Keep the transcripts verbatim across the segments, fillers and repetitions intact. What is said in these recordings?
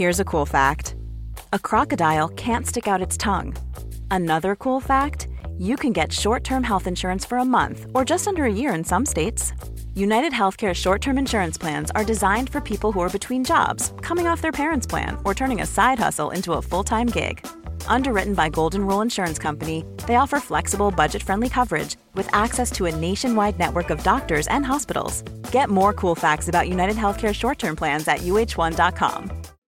Here's a cool fact. A crocodile can't stick out its tongue. Another cool fact, you can get short-term health insurance for a month or just under a year in some states. United Healthcare short-term insurance plans are designed for people who are between jobs, coming off their parents' plan, or turning a side hustle into a full-time gig. Underwritten by Golden Rule Insurance Company, they offer flexible, budget-friendly coverage with access to a nationwide network of doctors and hospitals. Get more cool facts about United Healthcare short-term plans at U H one dot com.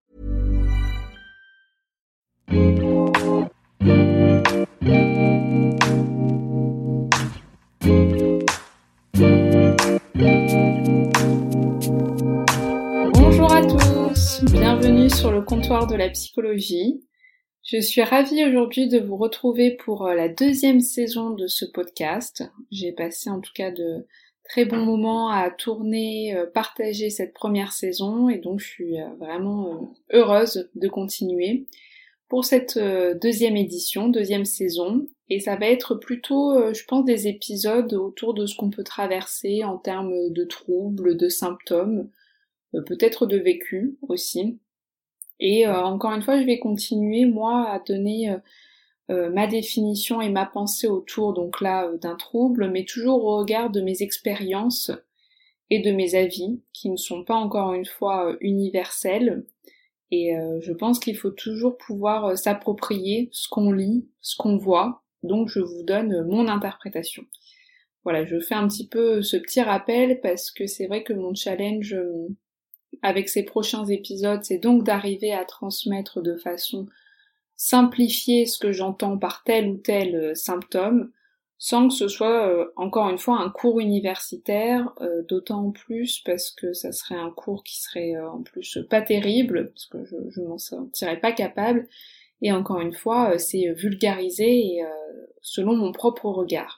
Bonjour à tous, bienvenue sur le comptoir de la psychologie. Je suis ravie aujourd'hui de vous retrouver pour la deuxième saison de ce podcast. J'ai passé en tout cas de très bons moments à tourner, partager cette première saison et donc je suis vraiment heureuse de continuer pour cette deuxième édition, deuxième saison. Et ça va être plutôt, je pense, des épisodes autour de ce qu'on peut traverser en termes de troubles, de symptômes, peut-être de vécu aussi. Et euh, encore une fois, je vais continuer, moi, à donner euh, euh, ma définition et ma pensée autour, donc là, euh, d'un trouble, mais toujours au regard de mes expériences et de mes avis, qui ne sont pas, encore une fois, euh, universels. Et euh, je pense qu'il faut toujours pouvoir euh, s'approprier ce qu'on lit, ce qu'on voit, donc je vous donne euh, mon interprétation. Voilà, je fais un petit peu ce petit rappel, parce que c'est vrai que mon challenge... Euh, avec ces prochains épisodes, c'est donc d'arriver à transmettre de façon simplifiée ce que j'entends par tel ou tel euh, symptôme, sans que ce soit, euh, encore une fois, un cours universitaire, euh, d'autant plus parce que ça serait un cours qui serait euh, en plus pas terrible, parce que je, je m'en sentirais pas capable, et encore une fois, euh, c'est vulgarisé et, euh, selon mon propre regard.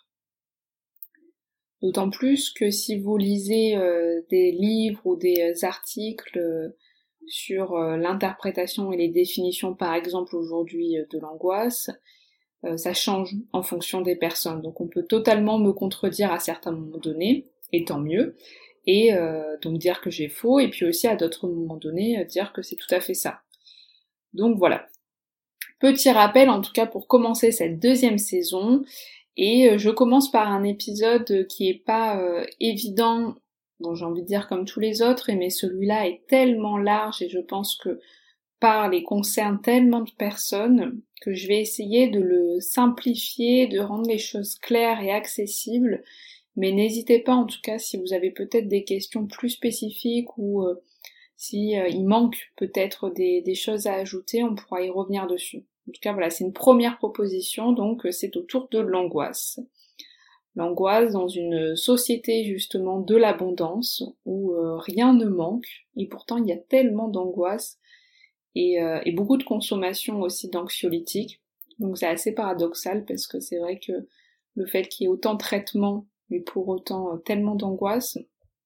D'autant plus que si vous lisez euh, des livres ou des articles euh, sur euh, l'interprétation et les définitions, par exemple aujourd'hui, euh, de l'angoisse, euh, ça change en fonction des personnes. Donc on peut totalement me contredire à certains moments donnés, et tant mieux, et euh, donc dire que j'ai faux, et puis aussi à d'autres moments donnés, euh, dire que c'est tout à fait ça. Donc voilà. Petit rappel en tout cas pour commencer cette deuxième saison. Et je commence par un épisode qui est pas euh, évident, bon j'ai envie de dire comme tous les autres, mais celui-là est tellement large et je pense que parle et concerne tellement de personnes que je vais essayer de le simplifier, de rendre les choses claires et accessibles, mais n'hésitez pas en tout cas si vous avez peut-être des questions plus spécifiques ou euh, si euh, il manque peut-être des, des choses à ajouter, on pourra y revenir dessus. En tout cas, voilà, c'est une première proposition, donc c'est autour de l'angoisse. L'angoisse dans une société justement de l'abondance, où euh, rien ne manque, et pourtant il y a tellement d'angoisse, et, euh, et beaucoup de consommation aussi d'anxiolytiques, donc c'est assez paradoxal, parce que c'est vrai que le fait qu'il y ait autant de traitements, mais pour autant euh, tellement d'angoisse,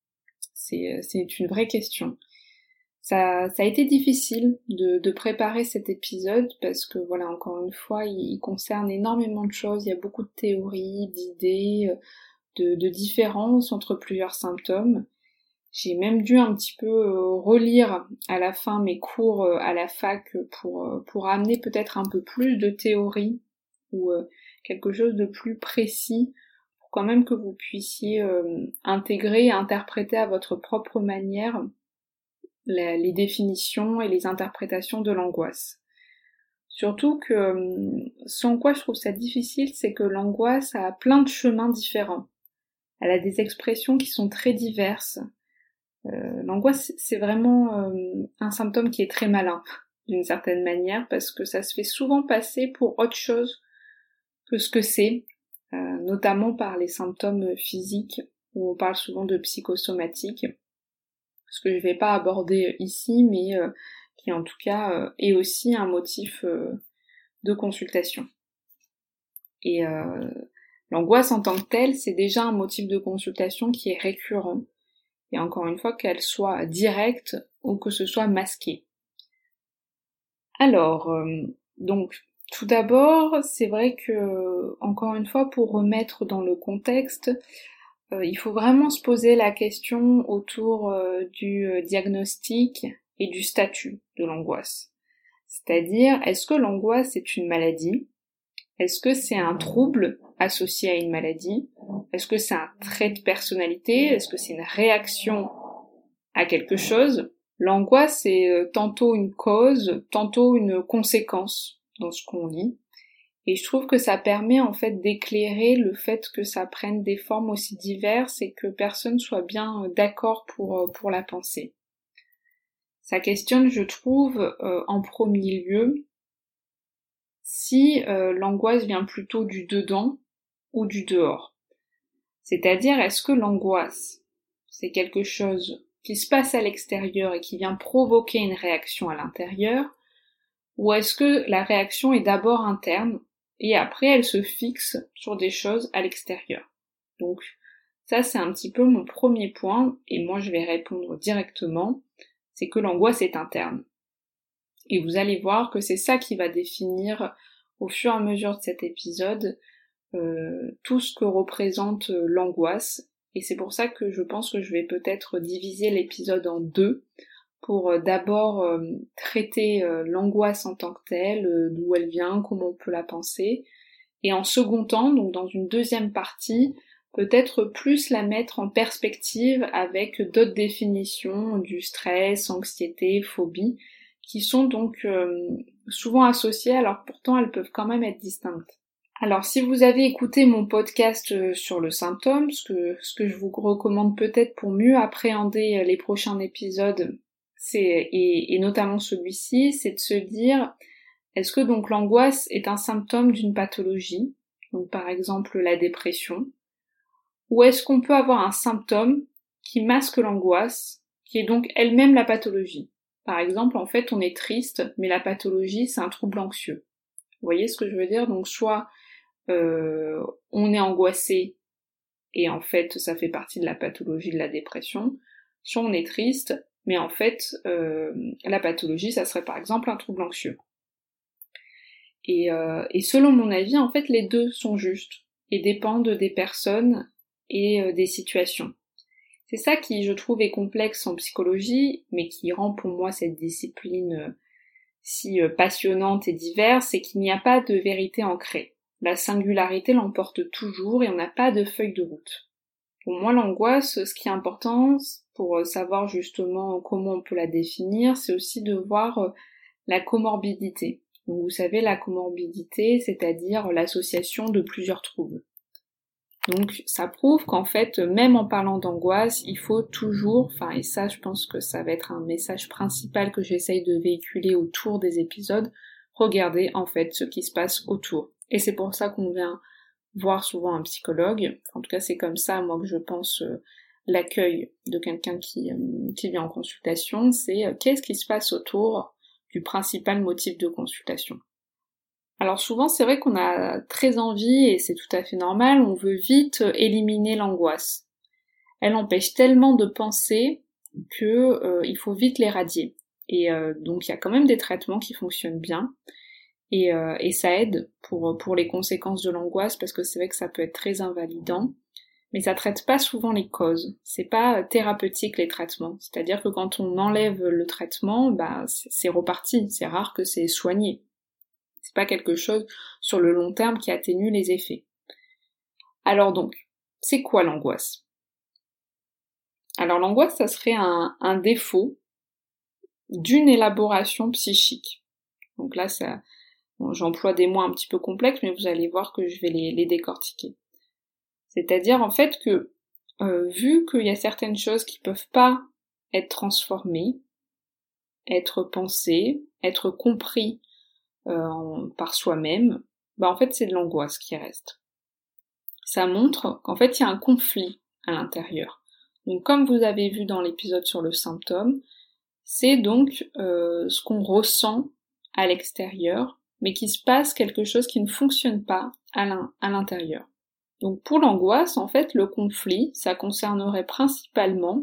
c'est, c'est une vraie question. Ça, ça a été difficile de, de préparer cet épisode parce que voilà, encore une fois, il, il concerne énormément de choses, il y a beaucoup de théories, d'idées, de, de différences entre plusieurs symptômes. J'ai même dû un petit peu euh, relire à la fin mes cours euh, à la fac pour, euh, pour amener peut-être un peu plus de théorie ou euh, quelque chose de plus précis pour quand même que vous puissiez euh, intégrer et interpréter à votre propre manière les définitions et les interprétations de l'angoisse. Surtout que ce en quoi je trouve ça difficile, c'est que l'angoisse a plein de chemins différents. Elle a des expressions qui sont très diverses. Euh, l'angoisse, c'est vraiment euh, un symptôme qui est très malin, d'une certaine manière, parce que ça se fait souvent passer pour autre chose que ce que c'est, euh, notamment par les symptômes physiques, où on parle souvent de psychosomatique, ce que je vais pas aborder ici, mais euh, qui en tout cas euh, est aussi un motif euh, de consultation. Et euh, l'angoisse en tant que telle, c'est déjà un motif de consultation qui est récurrent, et encore une fois qu'elle soit directe ou que ce soit masqué. Alors, euh, donc, tout d'abord, c'est vrai que, encore une fois, pour remettre dans le contexte, Euh, il faut vraiment se poser la question autour euh, du euh, diagnostic et du statut de l'angoisse. C'est-à-dire, est-ce que l'angoisse est une maladie ? Est-ce que c'est un trouble associé à une maladie ? Est-ce que c'est un trait de personnalité ? Est-ce que c'est une réaction à quelque chose ? L'angoisse est tantôt une cause, tantôt une conséquence dans ce qu'on lit. Et je trouve que ça permet en fait d'éclairer le fait que ça prenne des formes aussi diverses et que personne soit bien d'accord pour, pour la penser. Ça questionne, je trouve, euh, en premier lieu, si euh, l'angoisse vient plutôt du dedans ou du dehors. C'est-à-dire, est-ce que l'angoisse, c'est quelque chose qui se passe à l'extérieur et qui vient provoquer une réaction à l'intérieur, ou est-ce que la réaction est d'abord interne et après elle se fixe sur des choses à l'extérieur. Donc ça c'est un petit peu mon premier point, et moi je vais répondre directement, c'est que l'angoisse est interne. Et vous allez voir que c'est ça qui va définir au fur et à mesure de cet épisode euh, tout ce que représente euh, l'angoisse, et c'est pour ça que je pense que je vais peut-être diviser l'épisode en deux, pour euh, d'abord euh, traiter euh, l'angoisse en tant que telle, euh, d'où elle vient, comment on peut la penser, et en second temps, donc dans une deuxième partie, peut-être plus la mettre en perspective avec d'autres définitions du stress, anxiété, phobie, qui sont donc euh, souvent associées, alors pourtant elles peuvent quand même être distinctes. Alors si vous avez écouté mon podcast sur le symptôme, ce que, ce que je vous recommande peut-être pour mieux appréhender les prochains épisodes, c'est, et, et notamment celui-ci, c'est de se dire, est-ce que donc l'angoisse est un symptôme d'une pathologie, donc par exemple la dépression, ou est-ce qu'on peut avoir un symptôme qui masque l'angoisse, qui est donc elle-même la pathologie. Par exemple, en fait, on est triste, mais la pathologie, c'est un trouble anxieux. Vous voyez ce que je veux dire ? Donc soit euh, on est angoissé, et en fait, ça fait partie de la pathologie de la dépression, soit on est triste, mais en fait, euh, la pathologie, ça serait par exemple un trouble anxieux. Et, euh, et selon mon avis, en fait, les deux sont justes, et dépendent des personnes et euh, des situations. C'est ça qui, je trouve, est complexe en psychologie, mais qui rend pour moi cette discipline euh, si euh, passionnante et diverse, c'est qu'il n'y a pas de vérité ancrée. La singularité l'emporte toujours, et on n'a pas de feuille de route. Pour moi, l'angoisse, ce qui est important, pour savoir justement comment on peut la définir, c'est aussi de voir la comorbidité. Donc vous savez, la comorbidité, c'est-à-dire l'association de plusieurs troubles. Donc ça prouve qu'en fait, même en parlant d'angoisse, il faut toujours, enfin et ça je pense que ça va être un message principal que j'essaye de véhiculer autour des épisodes, regarder en fait ce qui se passe autour. Et c'est pour ça qu'on vient voir souvent un psychologue, en tout cas c'est comme ça moi que je pense euh, l'accueil de quelqu'un qui, euh, qui vient en consultation, c'est euh, qu'est-ce qui se passe autour du principal motif de consultation. Alors souvent c'est vrai qu'on a très envie, et c'est tout à fait normal, on veut vite éliminer l'angoisse. Elle empêche tellement de penser que euh, il faut vite l'éradier. Et euh, donc il y a quand même des traitements qui fonctionnent bien, et, euh, et ça aide pour, pour les conséquences de l'angoisse, parce que c'est vrai que ça peut être très invalidant, mais ça traite pas souvent les causes. C'est pas thérapeutique les traitements, c'est-à-dire que quand on enlève le traitement, bah c'est reparti, c'est rare que c'est soigné. C'est pas quelque chose sur le long terme qui atténue les effets. Alors donc, c'est quoi l'angoisse ? Alors l'angoisse, ça serait un, un défaut d'une élaboration psychique. Donc là, ça, bon, j'emploie des mots un petit peu complexes, mais vous allez voir que je vais les, les décortiquer. C'est-à-dire en fait que, euh, vu qu'il y a certaines choses qui peuvent pas être transformées, être pensées, être compris Euh, par soi-même, bah en fait c'est de l'angoisse qui reste. Ça montre qu'en fait il y a un conflit à l'intérieur. Donc comme vous avez vu dans l'épisode sur le symptôme, c'est donc euh, ce qu'on ressent à l'extérieur, mais qu'il se passe quelque chose qui ne fonctionne pas à l'intérieur. Donc pour l'angoisse, en fait, le conflit, ça concernerait principalement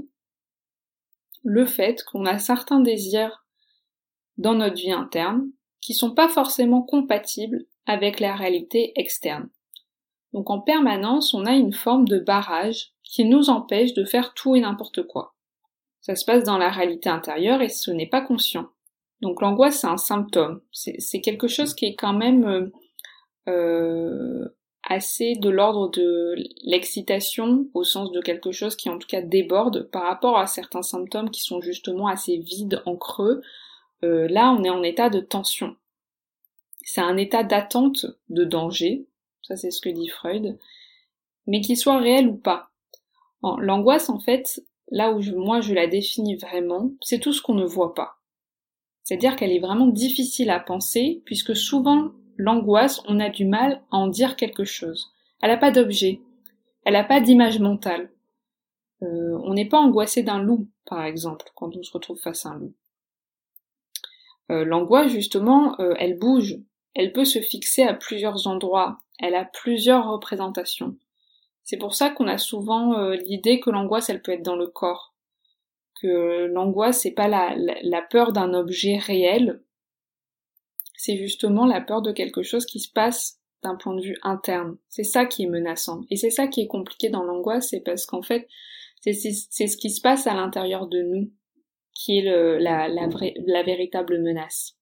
le fait qu'on a certains désirs dans notre vie interne qui sont pas forcément compatibles avec la réalité externe. Donc en permanence, on a une forme de barrage qui nous empêche de faire tout et n'importe quoi. Ça se passe dans la réalité intérieure et ce n'est pas conscient. Donc l'angoisse, c'est un symptôme. C'est, c'est quelque chose qui est quand même euh, euh, assez de l'ordre de l'excitation, au sens de quelque chose qui en tout cas déborde par rapport à certains symptômes qui sont justement assez vides en creux. Euh, là, on est en état de tension. C'est un état d'attente de danger, ça c'est ce que dit Freud, mais qu'il soit réel ou pas. En, l'angoisse, en fait, là où je, moi je la définis vraiment, c'est tout ce qu'on ne voit pas. C'est-à-dire qu'elle est vraiment difficile à penser, puisque souvent, l'angoisse, on a du mal à en dire quelque chose. Elle n'a pas d'objet, elle n'a pas d'image mentale. Euh, on n'est pas angoissé d'un loup, par exemple, quand on se retrouve face à un loup. Euh, l'angoisse, justement, euh, elle bouge, elle peut se fixer à plusieurs endroits, elle a plusieurs représentations. C'est pour ça qu'on a souvent euh, l'idée que l'angoisse, elle peut être dans le corps. Que l'angoisse, c'est pas la, la, la peur d'un objet réel, c'est justement la peur de quelque chose qui se passe d'un point de vue interne. C'est ça qui est menaçant. Et c'est ça qui est compliqué dans l'angoisse, c'est parce qu'en fait, c'est, c'est, c'est ce qui se passe à l'intérieur de nous qui est le, la, la, vraie, la véritable menace.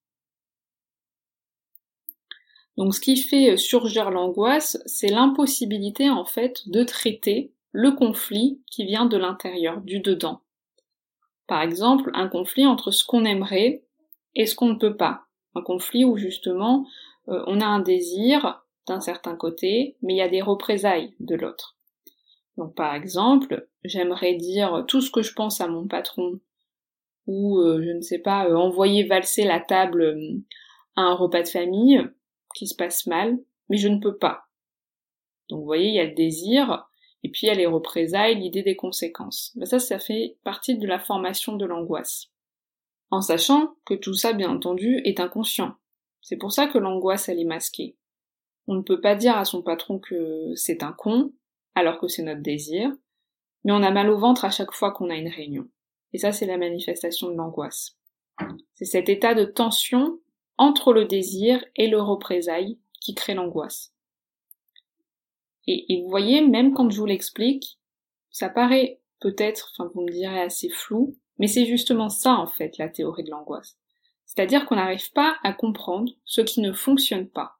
Donc ce qui fait surgir l'angoisse, c'est l'impossibilité en fait de traiter le conflit qui vient de l'intérieur, du dedans. Par exemple, un conflit entre ce qu'on aimerait et ce qu'on ne peut pas. Un conflit où justement euh, on a un désir d'un certain côté, mais il y a des représailles de l'autre. Donc par exemple, j'aimerais dire tout ce que je pense à mon patron, ou euh, je ne sais pas, euh, envoyer valser la table euh, à un repas de famille qui se passe mal, mais je ne peux pas. Donc vous voyez, il y a le désir, et puis il y a les représailles, l'idée des conséquences. Ben ça, ça fait partie de la formation de l'angoisse. En sachant que tout ça, bien entendu, est inconscient. C'est pour ça que l'angoisse, elle est masquée. On ne peut pas dire à son patron que c'est un con, alors que c'est notre désir, mais on a mal au ventre à chaque fois qu'on a une réunion. Et ça, c'est la manifestation de l'angoisse. C'est cet état de tension entre le désir et le représailles qui crée l'angoisse. Et, et vous voyez, même quand je vous l'explique, ça paraît peut-être, enfin vous me direz assez flou, mais c'est justement ça en fait la théorie de l'angoisse. C'est-à-dire qu'on n'arrive pas à comprendre ce qui ne fonctionne pas.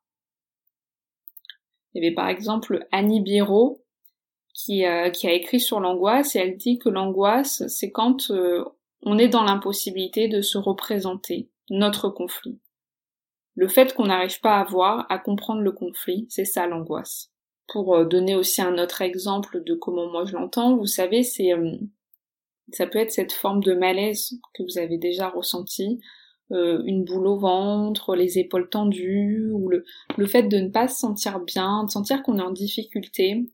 Il y avait par exemple Annie Biro qui, euh, qui a écrit sur l'angoisse et elle dit que l'angoisse c'est quand euh, on est dans l'impossibilité de se représenter notre conflit. Le fait qu'on n'arrive pas à voir, à comprendre le conflit, c'est ça l'angoisse. Pour donner aussi un autre exemple de comment moi je l'entends, vous savez, c'est euh, ça peut être cette forme de malaise que vous avez déjà ressenti, euh, une boule au ventre, les épaules tendues, ou le, le fait de ne pas se sentir bien, de sentir qu'on est en difficulté,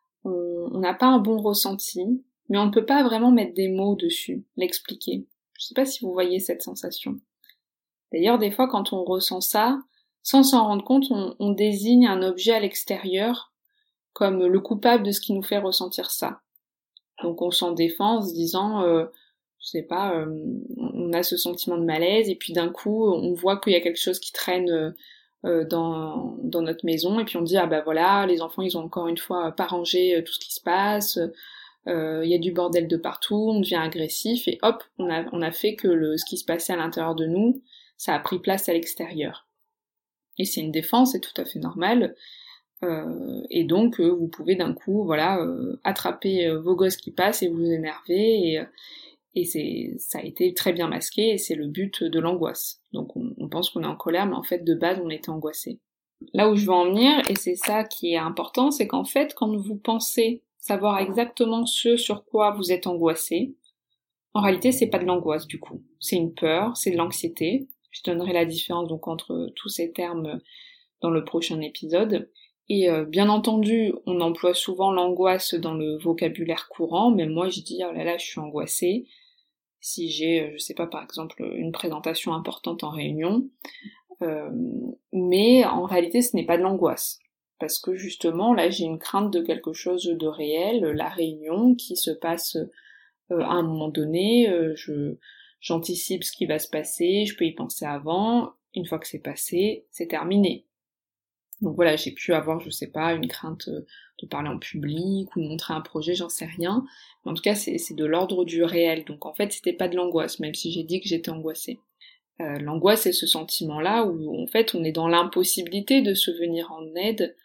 on n'a pas un bon ressenti, mais on ne peut pas vraiment mettre des mots dessus, l'expliquer. Je sais pas si vous voyez cette sensation. D'ailleurs, des fois, quand on ressent ça, sans s'en rendre compte, on, on désigne un objet à l'extérieur comme le coupable de ce qui nous fait ressentir ça. Donc on s'en défend en se disant, euh, je sais pas, euh, on a ce sentiment de malaise et puis d'un coup on voit qu'il y a quelque chose qui traîne euh, dans, dans notre maison et puis on dit ah bah voilà, les enfants ils ont encore une fois pas rangé tout ce qui se passe, euh, il y a du bordel de partout, on devient agressif et hop, on a, on a fait que le, ce qui se passait à l'intérieur de nous, ça a pris place à l'extérieur. Et c'est une défense, c'est tout à fait normal. Euh, et donc euh, vous pouvez d'un coup voilà euh, attraper euh, vos gosses qui passent et vous énerver et, et c'est ça a été très bien masqué et c'est le but de l'angoisse. Donc on, on pense qu'on est en colère mais en fait de base on était angoissé. Là où je veux en venir, et c'est ça qui est important, c'est qu'en fait quand vous pensez savoir exactement ce sur quoi vous êtes angoissé, en réalité c'est pas de l'angoisse du coup, c'est une peur, c'est de l'anxiété. Je donnerai la différence donc entre tous ces termes dans le prochain épisode. Et euh, bien entendu, on emploie souvent l'angoisse dans le vocabulaire courant, mais moi je dis oh là là, je suis angoissée. Si j'ai, je sais pas, par exemple, une présentation importante en réunion, euh, mais en réalité ce n'est pas de l'angoisse. Parce que justement, là j'ai une crainte de quelque chose de réel, la réunion qui se passe euh, à un moment donné, euh, je, j'anticipe ce qui va se passer, je peux y penser avant, une fois que c'est passé, c'est terminé. Donc voilà, j'ai pu avoir, je sais pas, une crainte de parler en public ou de montrer un projet, j'en sais rien. Mais en tout cas, c'est, c'est de l'ordre du réel. Donc en fait, c'était pas de l'angoisse, même si j'ai dit que j'étais angoissée. Euh, l'angoisse, c'est ce sentiment-là où en fait, on est dans l'impossibilité de se venir en aide.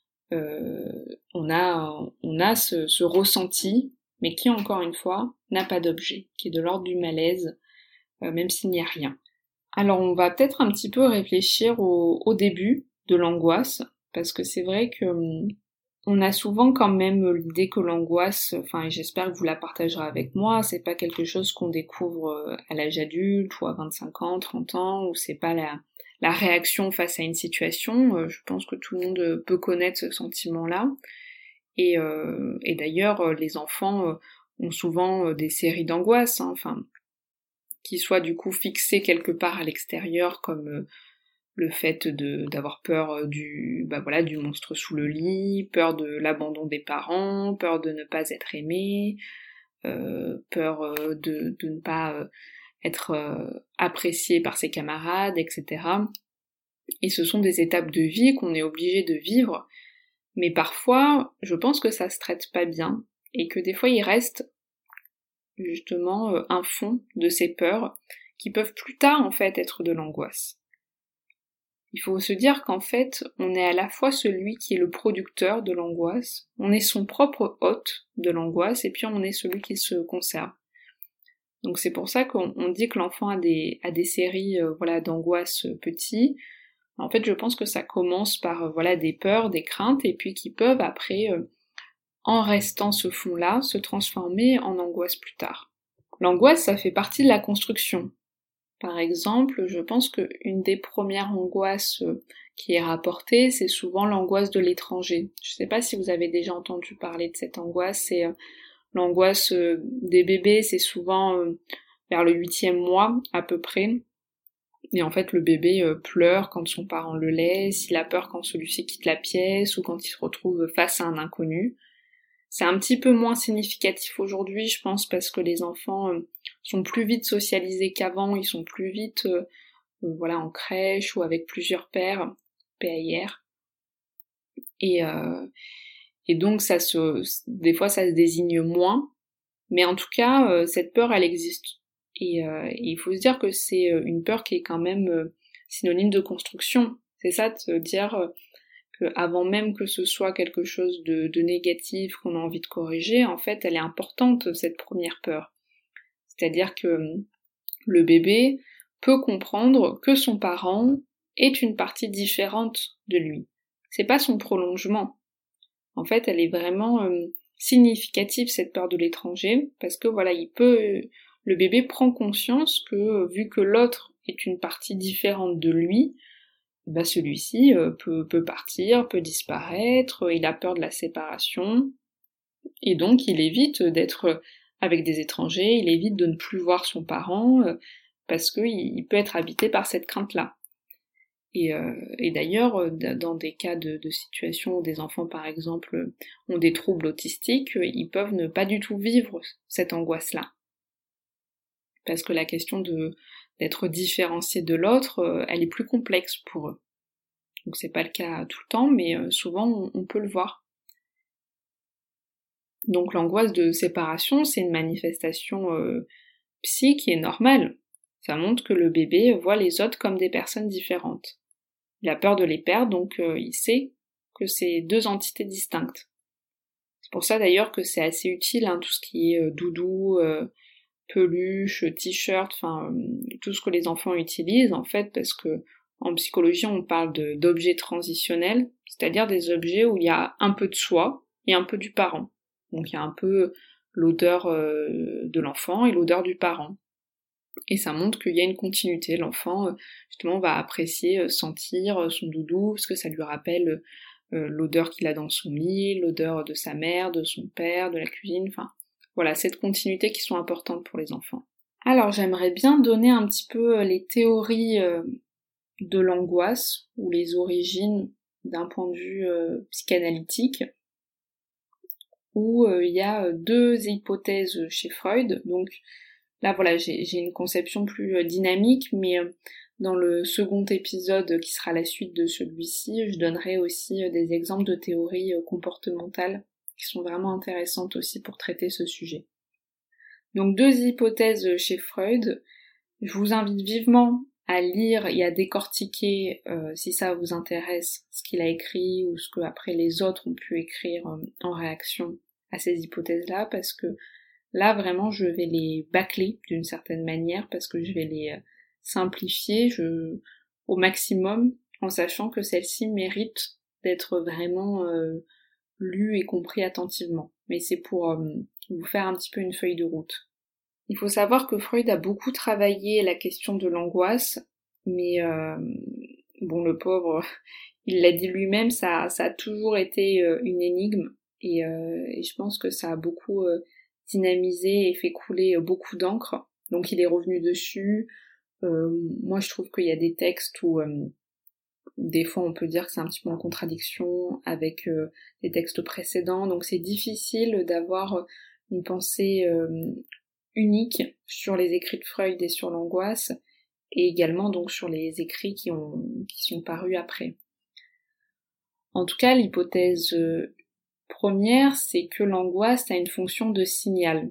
Euh, on a, on a ce, ce ressenti, mais qui, encore une fois, n'a pas d'objet, qui est de l'ordre du malaise, euh, même s'il n'y a rien. Alors on va peut-être un petit peu réfléchir au, au début de l'angoisse, parce que c'est vrai que hum, on a souvent quand même l'idée que l'angoisse, enfin et j'espère que vous la partagerez avec moi, c'est pas quelque chose qu'on découvre à l'âge adulte ou à vingt-cinq ans, trente ans, ou c'est pas la, la réaction face à une situation. Je pense que tout le monde peut connaître ce sentiment-là. Et, euh, et d'ailleurs, les enfants ont souvent des séries d'angoisse, hein, enfin, qui soient du coup fixées quelque part à l'extérieur, comme le fait de d'avoir peur du bah voilà du monstre sous le lit, peur de l'abandon des parents, peur de ne pas être aimé, euh, peur de, de ne pas être apprécié par ses camarades, et cetera. Et ce sont des étapes de vie qu'on est obligé de vivre, mais parfois je pense que ça se traite pas bien, et que des fois il reste justement un fond de ces peurs qui peuvent plus tard en fait être de l'angoisse. Il faut se dire qu'en fait, on est à la fois celui qui est le producteur de l'angoisse, on est son propre hôte de l'angoisse, et puis on est celui qui se conserve. Donc c'est pour ça qu'on on dit que l'enfant a des, a des séries euh, voilà, d'angoisse petits. En fait, je pense que ça commence par euh, voilà, des peurs, des craintes, et puis qui peuvent après, euh, en restant ce fond-là, se transformer en angoisse plus tard. L'angoisse, ça fait partie de la construction. Par exemple, je pense qu'une des premières angoisses qui est rapportée, c'est souvent l'angoisse de l'étranger. Je ne sais pas si vous avez déjà entendu parler de cette angoisse, c'est l'angoisse des bébés, c'est souvent vers le huitième mois à peu près. Et en fait, le bébé pleure quand son parent le laisse, il a peur quand celui-ci quitte la pièce ou quand il se retrouve face à un inconnu. C'est un petit peu moins significatif aujourd'hui, je pense, parce que les enfants euh, sont plus vite socialisés qu'avant, ils sont plus vite euh, euh, voilà, en crèche ou avec plusieurs pères, P A I R. Et, euh, et donc ça se, des fois ça se désigne moins, mais en tout cas, euh, cette peur, elle existe. Et, euh, et il faut se dire que c'est une peur qui est quand même euh, synonyme de construction. C'est ça, de se dire... Euh, avant même que ce soit quelque chose de, de négatif qu'on a envie de corriger, en fait, elle est importante, cette première peur. C'est-à-dire que le bébé peut comprendre que son parent est une partie différente de lui. C'est pas son prolongement. En fait, elle est vraiment euh, significative, cette peur de l'étranger, parce que voilà, il peut, le bébé prend conscience que, vu que l'autre est une partie différente de lui, bah celui-ci euh, peut, peut partir, peut disparaître, il a peur de la séparation, et donc il évite d'être avec des étrangers, il évite de ne plus voir son parent, euh, parce qu'il il peut être habité par cette crainte-là. Et, euh, et d'ailleurs, dans des cas de, de situation où des enfants, par exemple, ont des troubles autistiques, ils peuvent ne pas du tout vivre cette angoisse-là. Parce que la question de d'être différencié de l'autre, elle est plus complexe pour eux. Donc c'est pas le cas tout le temps, mais souvent on, on peut le voir. Donc l'angoisse de séparation, c'est une manifestation euh, psy qui est normale. Ça montre que le bébé voit les autres comme des personnes différentes. Il a peur de les perdre, donc euh, il sait que c'est deux entités distinctes. C'est pour ça d'ailleurs que c'est assez utile, hein, tout ce qui est euh, doudou, euh, peluche, t-shirt, enfin euh, tout ce que les enfants utilisent en fait, parce que en psychologie on parle de, d'objets transitionnels, c'est-à-dire des objets où il y a un peu de soi et un peu du parent. Donc il y a un peu l'odeur euh, de l'enfant et l'odeur du parent. Et ça montre qu'il y a une continuité. L'enfant euh, justement va apprécier euh, sentir son doudou parce que ça lui rappelle euh, l'odeur qu'il a dans son lit, l'odeur de sa mère, de son père, de la cuisine, enfin voilà, cette continuité qui sont importantes pour les enfants. Alors j'aimerais bien donner un petit peu les théories euh, de l'angoisse, ou les origines d'un point de vue euh, psychanalytique, où euh, il y a deux hypothèses chez Freud. Donc là voilà, j'ai, j'ai une conception plus euh, dynamique, mais euh, Dans le second épisode, qui sera la suite de celui-ci, je donnerai aussi des exemples de théories comportementales qui sont vraiment intéressantes aussi pour traiter ce sujet. Donc deux hypothèses chez Freud. Je vous invite vivement à lire et à décortiquer, euh, si ça vous intéresse, ce qu'il a écrit ou ce que après les autres ont pu écrire euh, en réaction à ces hypothèses-là, parce que là vraiment je vais les bâcler d'une certaine manière, parce que je vais les euh, simplifier je, au maximum, en sachant que celles-ci méritent d'être vraiment euh, lues et compris attentivement. Mais c'est pour euh, vous faire un petit peu une feuille de route. Il faut savoir que Freud a beaucoup travaillé la question de l'angoisse, mais euh, bon, le pauvre, il l'a dit lui-même, ça, ça a toujours été euh, une énigme, et, euh, et je pense que ça a beaucoup euh, dynamisé et fait couler euh, beaucoup d'encre, donc il est revenu dessus. Euh, moi je trouve qu'il y a des textes où euh, des fois on peut dire que c'est un petit peu en contradiction avec euh, les textes précédents, donc c'est difficile d'avoir une pensée euh, unique sur les écrits de Freud et sur l'angoisse, et également donc sur les écrits qui, ont, qui sont parus après. En tout cas, l'hypothèse première, c'est que l'angoisse a une fonction de signal.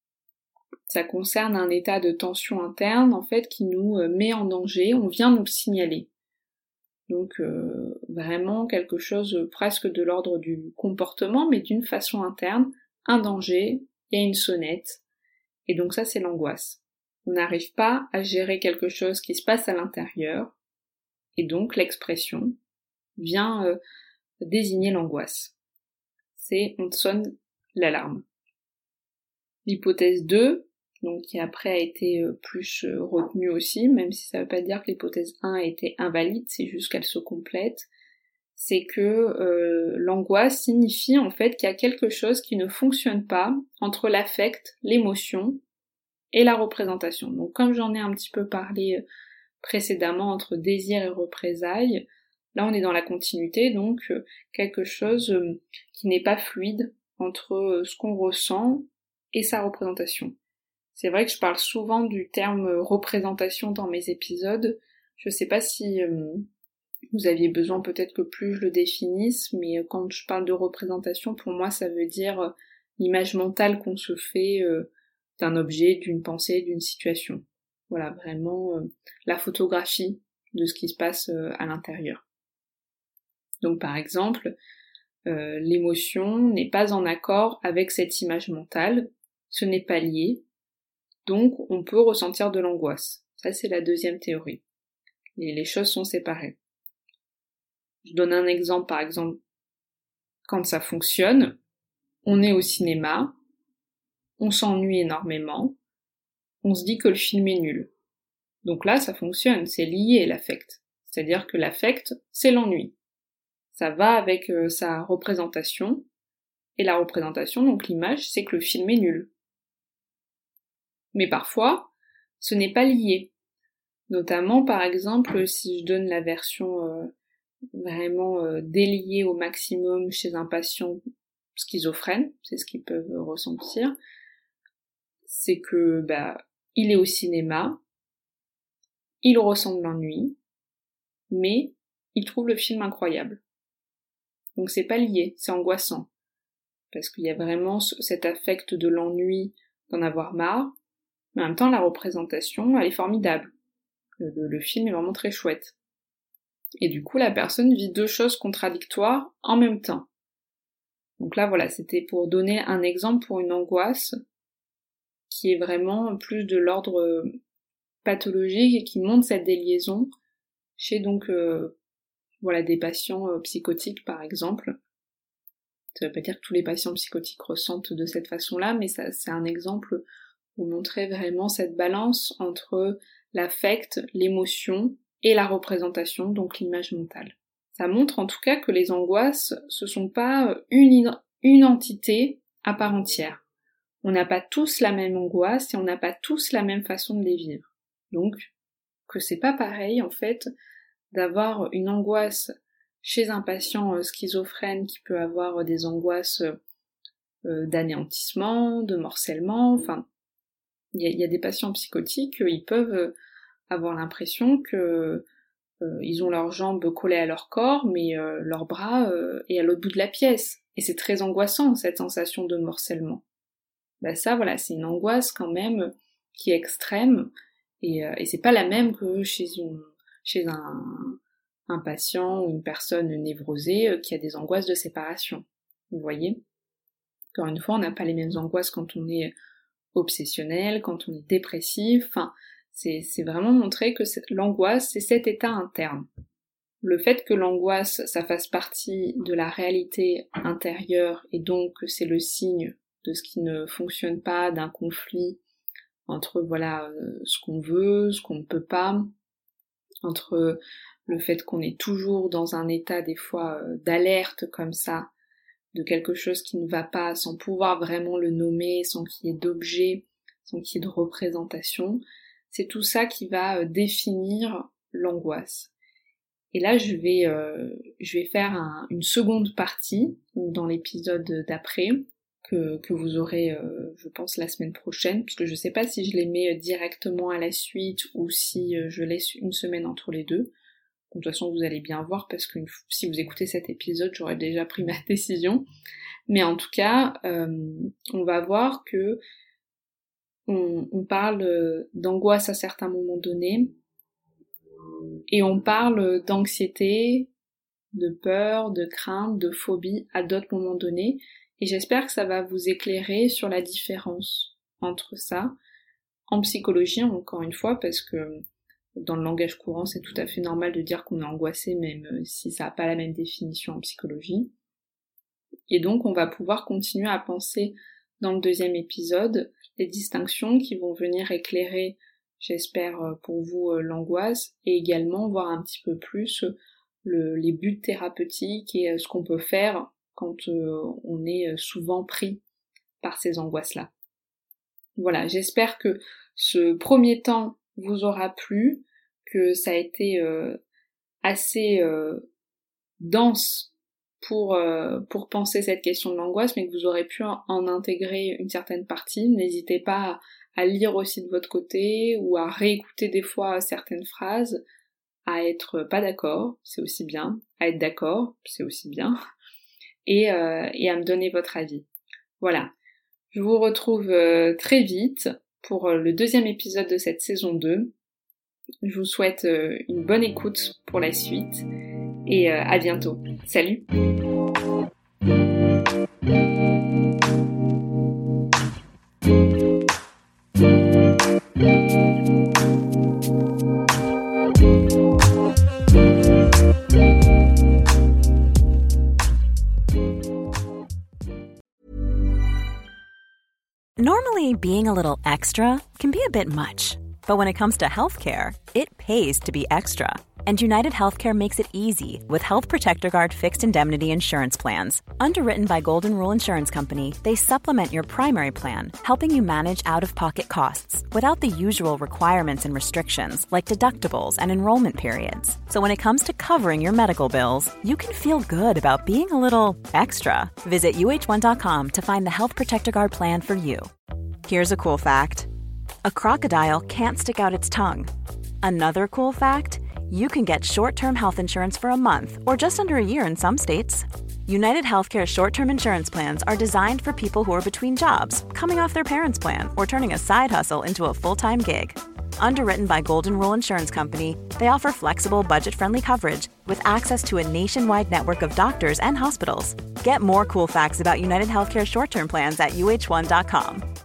Ça concerne un état de tension interne, en fait, qui nous met en danger, on vient nous le signaler. Donc euh, vraiment quelque chose presque de l'ordre du comportement, mais d'une façon interne, un danger, il y a une sonnette, et donc ça c'est l'angoisse. On n'arrive pas à gérer quelque chose qui se passe à l'intérieur, et donc l'expression vient euh, désigner l'angoisse. C'est on sonne l'alarme. L'hypothèse deux, donc qui après a été euh, plus euh, retenue aussi, même si ça veut pas dire que l'hypothèse un a été invalide, c'est juste qu'elle se complète, c'est que euh, l'angoisse signifie en fait qu'il y a quelque chose qui ne fonctionne pas entre l'affect, l'émotion et la représentation. Donc comme j'en ai un petit peu parlé précédemment entre désir et représailles, là on est dans la continuité, donc euh, quelque chose euh, qui n'est pas fluide entre euh, ce qu'on ressent et sa représentation. C'est vrai que je parle souvent du terme représentation dans mes épisodes, je sais pas si euh, vous aviez besoin peut-être que plus je le définisse, mais quand je parle de représentation, pour moi ça veut dire l'image mentale qu'on se fait euh, d'un objet, d'une pensée, d'une situation. Voilà, vraiment euh, la photographie de ce qui se passe euh, à l'intérieur. Donc par exemple, euh, l'émotion n'est pas en accord avec cette image mentale, ce n'est pas lié, donc on peut ressentir de l'angoisse. Ça c'est la deuxième théorie. Et les choses sont séparées. Je donne un exemple, par exemple, quand ça fonctionne, on est au cinéma, on s'ennuie énormément, on se dit que le film est nul. Donc là, ça fonctionne, c'est lié l'affect. C'est-à-dire que l'affect, c'est l'ennui. Ça va avec euh, sa représentation, et la représentation, donc l'image, c'est que le film est nul. Mais parfois, ce n'est pas lié. Notamment, par exemple, si je donne la version euh, vraiment euh, déliée au maximum chez un patient schizophrène, c'est ce qu'ils peuvent ressentir, c'est que bah il est au cinéma, il ressent de l'ennui, mais il trouve le film incroyable. Donc c'est pas lié, c'est angoissant. Parce qu'il y a vraiment cet affect de l'ennui d'en avoir marre, mais en même temps la représentation, elle est formidable. Le, le, le film est vraiment très chouette. Et du coup la personne vit deux choses contradictoires en même temps. Donc là voilà, c'était pour donner un exemple pour une angoisse qui est vraiment plus de l'ordre pathologique et qui montre cette déliaison chez donc euh, voilà des patients euh, psychotiques par exemple. Ça veut pas dire que tous les patients psychotiques ressentent de cette façon-là, mais ça, c'est un exemple pour montrer vraiment cette balance entre l'affect, l'émotion et la représentation, donc l'image mentale. Ça montre en tout cas que les angoisses, ce sont pas une, une entité à part entière. On n'a pas tous la même angoisse et on n'a pas tous la même façon de les vivre. Donc, que c'est pas pareil en fait d'avoir une angoisse chez un patient schizophrène qui peut avoir des angoisses euh, d'anéantissement, de morcellement, enfin, il y, y a des patients psychotiques, ils peuvent avoir l'impression que euh, ils ont leurs jambes collées à leur corps, mais euh, leur bras euh, est à l'autre bout de la pièce. Et c'est très angoissant, cette sensation de morcellement. Bah ça, voilà, c'est une angoisse quand même qui est extrême, et, euh, et c'est pas la même que chez, une, chez un, un patient ou une personne névrosée euh, qui a des angoisses de séparation. Vous voyez ? Encore une fois, on n'a pas les mêmes angoisses quand on est obsessionnel, quand on est dépressif, enfin, c'est, c'est vraiment montrer que cette, l'angoisse, c'est cet état interne. Le fait que l'angoisse, ça fasse partie de la réalité intérieure, et donc que c'est le signe de ce qui ne fonctionne pas, d'un conflit entre voilà euh, ce qu'on veut, ce qu'on ne peut pas, entre le fait qu'on est toujours dans un état des fois euh, d'alerte comme ça, de quelque chose qui ne va pas, sans pouvoir vraiment le nommer, sans qu'il y ait d'objet, sans qu'il y ait de représentation, c'est tout ça qui va euh, définir l'angoisse. Et là, je vais, euh, je vais faire un, une seconde partie dans l'épisode d'après, que, que vous aurez, euh, je pense, la semaine prochaine, parce que je sais pas si je les mets directement à la suite ou si euh, je laisse une semaine entre les deux. De toute façon, vous allez bien voir, parce que si vous écoutez cet épisode, j'aurais déjà pris ma décision. Mais en tout cas, euh, on va voir que on, on parle d'angoisse à certains moments donnés, et on parle d'anxiété, de peur, de crainte, de phobie à d'autres moments donnés, et j'espère que ça va vous éclairer sur la différence entre ça, en psychologie encore une fois, parce que dans le langage courant c'est tout à fait normal de dire qu'on est angoissé, même si ça n'a pas la même définition en psychologie. Et donc on va pouvoir continuer à penser dans le deuxième épisode les distinctions qui vont venir éclairer, j'espère pour vous, l'angoisse, et également voir un petit peu plus le, les buts thérapeutiques et ce qu'on peut faire quand euh, on est souvent pris par ces angoisses-là. Voilà, j'espère que ce premier temps vous aura plu, que ça a été euh, assez euh, dense pour, euh, pour penser cette question de l'angoisse, mais que vous aurez pu en, en intégrer une certaine partie. N'hésitez pas à, à lire aussi de votre côté, ou à réécouter des fois certaines phrases, à être pas d'accord, c'est aussi bien, à être d'accord, c'est aussi bien, et, euh, et à me donner votre avis. Voilà, je vous retrouve euh, très vite pour euh, le deuxième épisode de cette saison deux. Je vous souhaite euh, une bonne écoute pour la suite, et euh, à bientôt. Salut! Normally, being a little extra can be a bit much, but when it comes to healthcare, it pays to be extra. And United Healthcare makes it easy with Health Protector Guard fixed indemnity insurance plans. Underwritten by Golden Rule Insurance Company, they supplement your primary plan, helping you manage out-of-pocket costs without the usual requirements and restrictions like deductibles and enrollment periods. So when it comes to covering your medical bills, you can feel good about being a little extra. Visit U H one dot com to find the Health Protector Guard plan for you. Here's a cool fact. A crocodile can't stick out its tongue. Another cool fact, you can get short-term health insurance for a month or just under a year in some states. United Healthcare short-term insurance plans are designed for people who are between jobs, coming off their parents' plan, or turning a side hustle into a full-time gig. Underwritten by Golden Rule Insurance Company, they offer flexible, budget-friendly coverage with access to a nationwide network of doctors and hospitals. Get more cool facts about United Healthcare short-term plans at U H one dot com.